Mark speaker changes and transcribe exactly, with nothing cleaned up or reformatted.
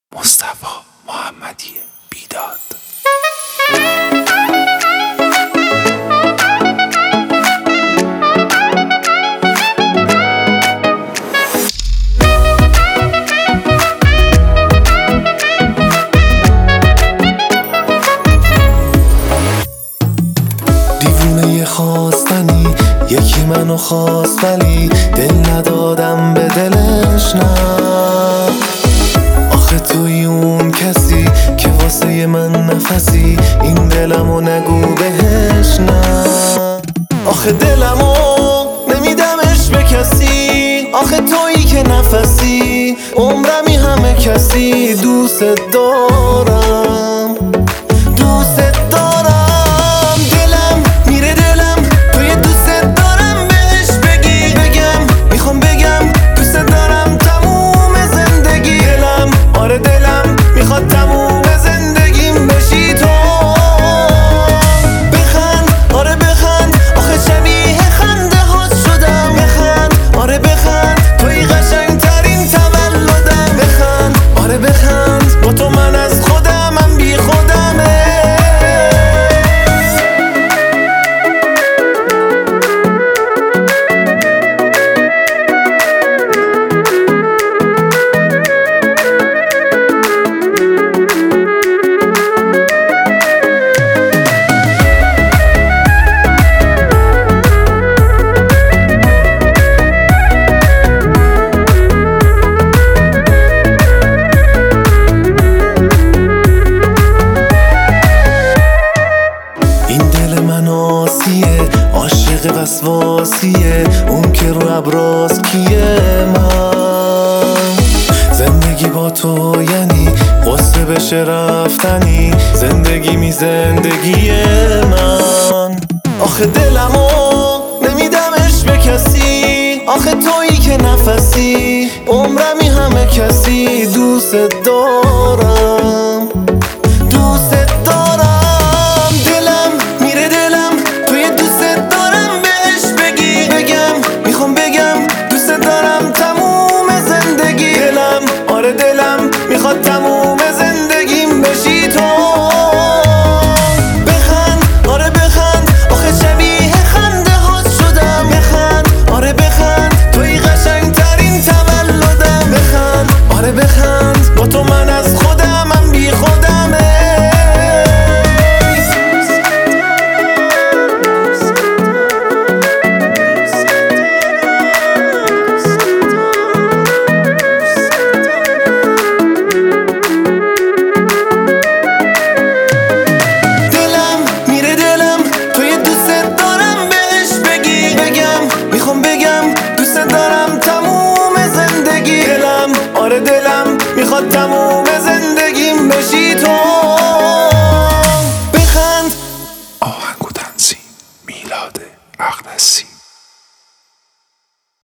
Speaker 1: مصطفی محمدی بیداد.
Speaker 2: دیوونه خواستنی یکی منو خواست ولی دل ندادم به دلش. نه آخه توی اون کسی که واسه من نفسی، این دلمو نگو بهش. نه آخه دلمو نمیدمش به کسی، آخه تویی که نفسی عمرمی همه کسی. دوست دارم دوست دارم دلم میره دلم توی دوست دارم بهش بگی بگم میخوام بگم دوست دارم تموم زندگی. دلم آره دلم میخواد تموم زندگیم بشی تو. بخند آره بخند آخه شبیه خنده هات شدم. بخند آره بخند توی قشنگ ترین تولدم. بخند آره بخند با تو من از خودم من بی خودمه. عاشق وسواسیه اون که رو ابراز کیه. من زندگی با تو یعنی قصه بشه رفتنی، زندگی می زندگی من. آخه دلمو نمیدمش به کسی، آخه تویی که نفسی عمرمی همه کسی. دوست دارم دوست دارم دلم میره دلم توی دوست دارم بهش بگی بگم میخوام بگم دوست دارم تموم زندگی. دلم آره دلم میخواد تموم زندگیم بشی تو. بخند آره بخند آخه شبیه خنده هات شدم. بخند آره بخند توی قشنگ ترین تولدم. بخند آره بخند با تو من از خودم من بی خودمه. آره دلم میخواد تموم زندگیم بشی تو.